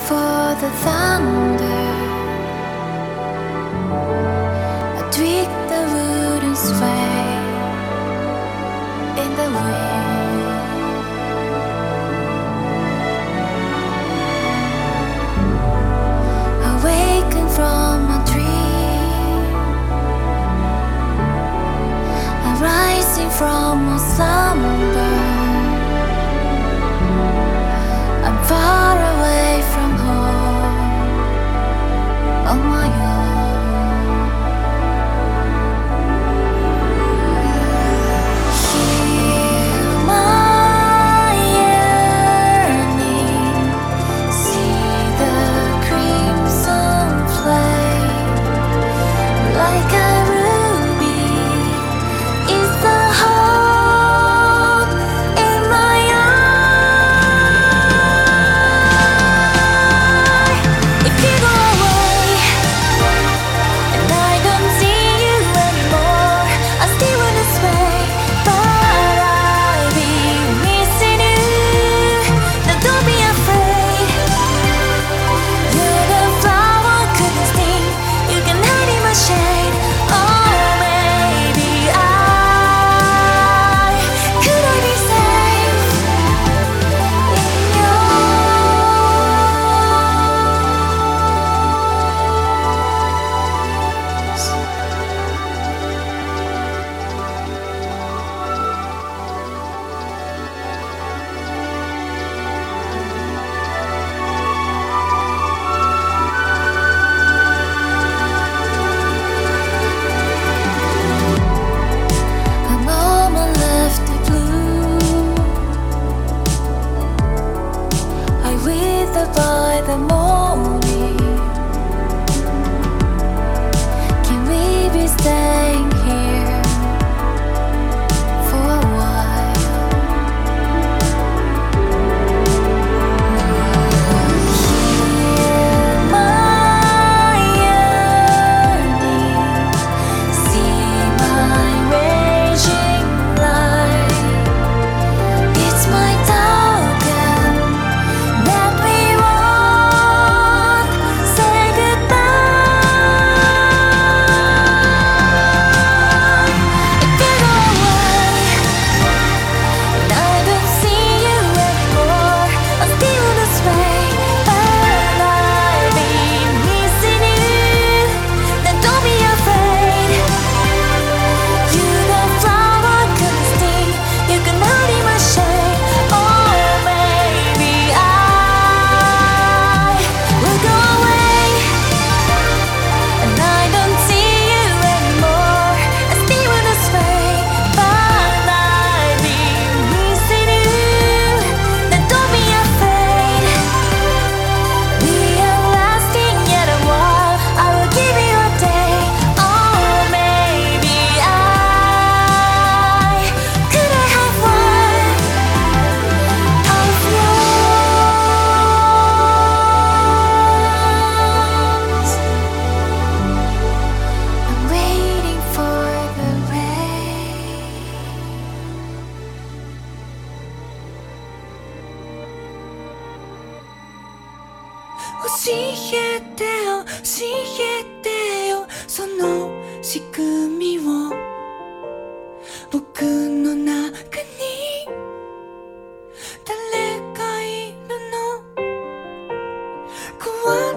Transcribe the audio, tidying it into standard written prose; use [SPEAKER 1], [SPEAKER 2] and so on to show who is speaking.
[SPEAKER 1] for the thunder. I tweak the wooden sway in the wind. Awaken from a dream. I'm rising from a slumber. I'm far away from home on my own. Hear my yearning, see the crimson flame like a ruby is the hope in my eye. If you go away and I don't see you anymore, I still wanna sway, but I'll be missing you. Now don't be afraid. You're the flower couldn't sting. You can hide in my shade. Oh, maybe could I be safe in your arms? A moment left to bloom. I wither by the morning. Can we be staying here for a while? Hear my yearning, see my raging light. It's my token that we won't say goodbye. If you go away and I don't see you anymore, I'll still wanna sway, but I'll be missing you. Then don't be afraid. You're the flower couldn't sting. You can hide in my shade. Oh, maybe I will go away and I don't see you anymore. I still wanna sway, but I'll be missing you. Then don't be afraid. We are lasting yet a while. I will give you a day. Oh, maybe could I have one of yours? I'm waiting for the rain. 教えてよ、教えてよ、その仕組みを。僕の中に誰かいるの？怖